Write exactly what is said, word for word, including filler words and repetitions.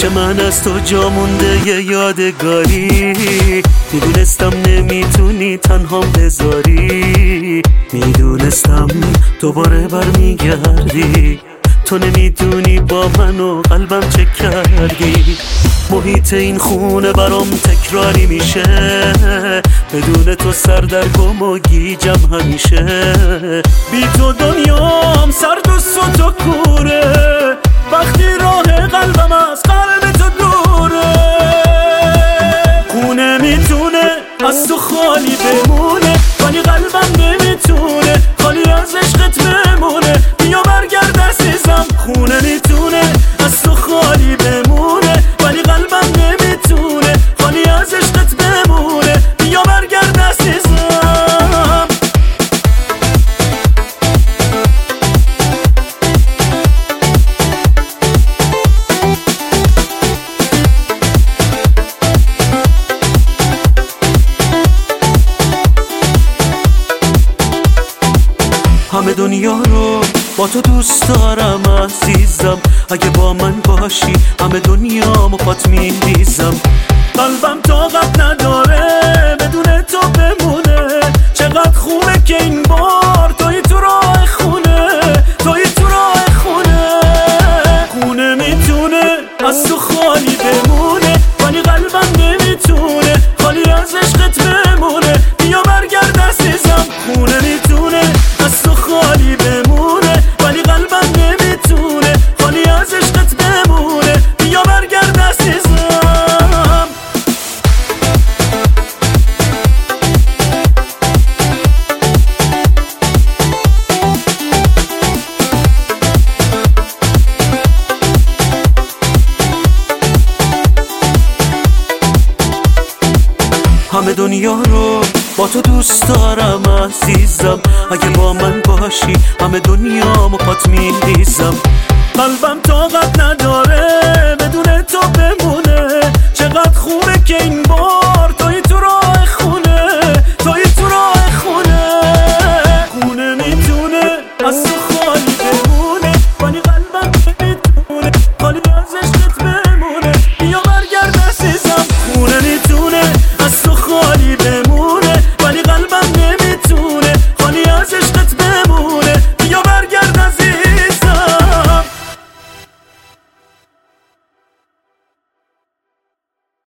پیش من از تو جا مونده یه یادگاری. میدونستم نمیتونی تنهام بذاری، میدونستم دوباره برمیگردی. تو نمیدونی با من و قلبم چه کردی. محیط این خونه برام تکراری میشه، بدون تو سردرگم و گیجم همیشه. بی تو دنیام سرد و سوت و کوره، وقتی راه قلبم از قلب تو دوره. خونه میتونه از تو خالی بمونه، ولی قلبم نمیتونه خالی از عشقت بمونه. بیا برگرد عزیزم. خونه میتونه از تو خالی بمونه، ولی قلبم نمیتونه خالی از عشقت بمونه. بیا برگرد عزیزم. همه دنیا رو با تو دوست دارم عزیزم، اگه با من باشی همه دنیا مپات میریزم. قلبم طاقت نداره بدون تو بمونه، چقدر خوبه که این بار توی تو راه خونه، توی تو راه خونه. خونه میتونه از تو خالی بمونه، ولی قلبم نمیتونه خالی از عشقت بمونه. بیا برگرد عزیزم. خونه میتونه از تو خالی بمونه، ولی قلبم نمیتونه خالی از عشقت بمونه. بیا برگرد عزیزم. همه دنیا رو با تو دوست دارم عزیزم، اگه با من باشی همه دنیا مپات میریزم. قلبم طاقت نداره بدون تو بمونه، چقدر خوبه که این بار توی